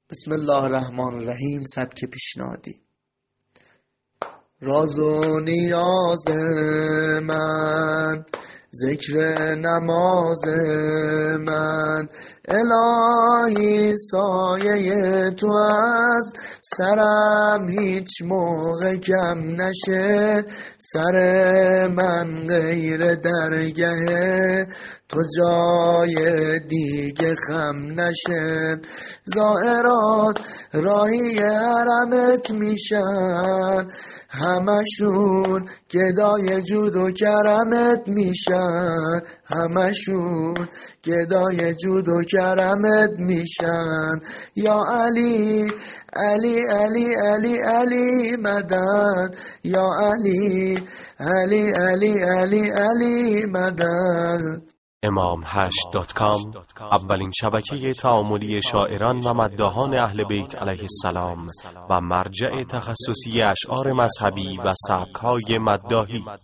بسم الله الرحمن الرحیم. سبک پیشنهادی. راز و نیاز من، ذکر نماز من، الهی سایه تو از سرم هیچ موقع کم نشه. سر من غیر درگه تو جای دیگه خم نشه. زائرات راهی حرمت میشن، همشون گدای جود و کرمت میشن، همشون گدای جود و کرمت میشن. یا علی علی علی علی علی مدد، یا علی علی علی علی علی مدد. imam8.com اولین شبکه تعاملی شاعران و مداحان اهل بیت علیه السلام و مرجع تخصصی اشعار مذهبی و سبک‌های مداحی.